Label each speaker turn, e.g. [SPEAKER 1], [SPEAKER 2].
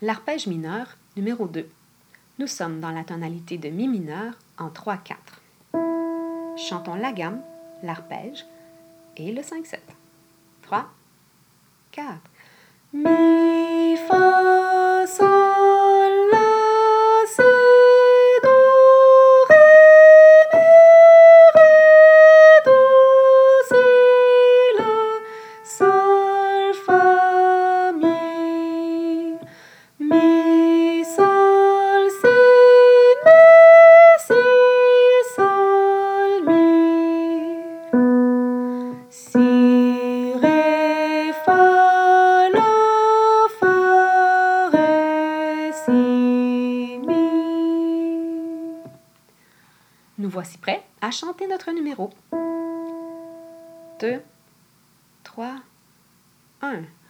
[SPEAKER 1] L'arpège mineur numéro 2. Nous sommes dans la tonalité de mi mineur en 3-4. Chantons la gamme, l'arpège et le 5-7. 3, 4. Mi, fa, sol, la, si, do, ré, mi, ré, do, si, la, sol, fa, mi, mi, sol, si, sol, mi, si, ré, fa, la, fa, ré, si, mi. Nous voici prêts à chanter notre numéro. 2, 3, 1.